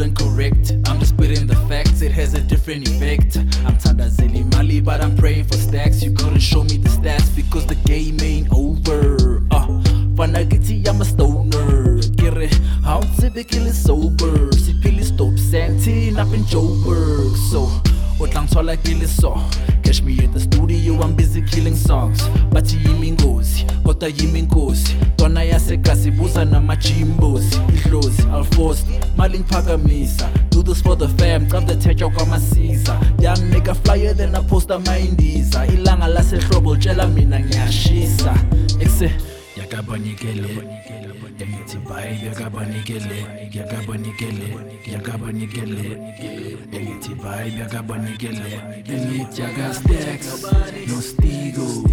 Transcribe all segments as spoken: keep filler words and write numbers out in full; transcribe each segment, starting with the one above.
cool and correct. I'm just spitting the facts, it has a different effect. I'm Tandazeli Mali, but I'm praying for stacks. You couldn't show me the stats because the game ain't over. Uh, Fanagiti, I'm a stoner. Kere, how typically sober. Sipili stop Santin up in Joburg. So, what lang tall like so. Catch me at the studio, I'm busy killing songs. But yimi ngozi, kota yimi nkosi. Dona yasekasi, buza na machimbosi. Ihlozi, alfosi, maling pagamisa. Do this for the fam, grab the tech out my Caesar. Young nigga flyer than a poster mindiza. Ilanga lase trouble, jela mina nyashisa. Exe, yakabanikele. Yangithi vibe yakabanikele. Yakabanikele. Yakabanikele. Yangithi vibe yakabanikele. Yangithi yakastacks, no stigo.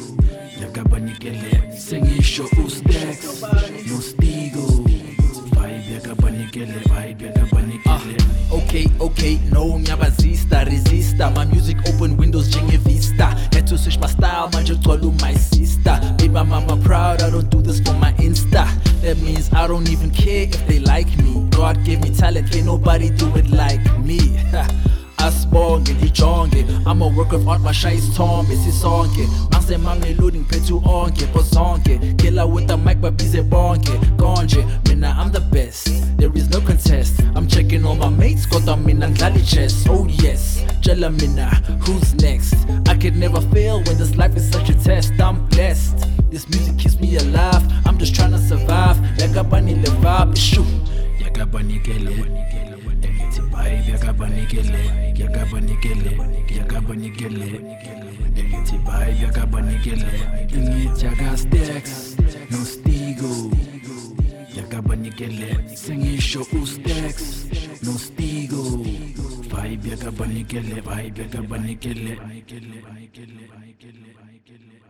Yakabanikele. Sengisho ustacks, no stigo. Vibe yakabanikele. Vibe yakabanikele. Okay, okay, no nyabazista, resista. My music open windows, jingy vista. Had to switch my style, man, just told my sister. Made my mama proud, I don't do this for my Insta. That means I don't even care if they like me. God gave me talent, can't nobody do it like me. Asbonge, lijonge, I'm a work of art, my shy is tombe, sisonke. Mase mame loading, petu onke, pozonke. Killer with the mic, but busy bonke. Gonje, mina, I'm the best, there is no contest. I'm checking all my mates, got them in Anglali chest. Oh yes, Jella mina, who's next? I could never fail when this life is such a test. I'm blessed, this music keeps me alive. I'm just trying to survive. Yakabani le vibe, issue. Yakabani kele. Vibe yakabanikele, yakabanikele, yakabanikele. Yangithi vibe yakabanikele. Yangithi yakastacks, no stigo. Yakabanikele, sengisho ustacks, no stigo. Vibe yakabanikele, vibe yakabanikele.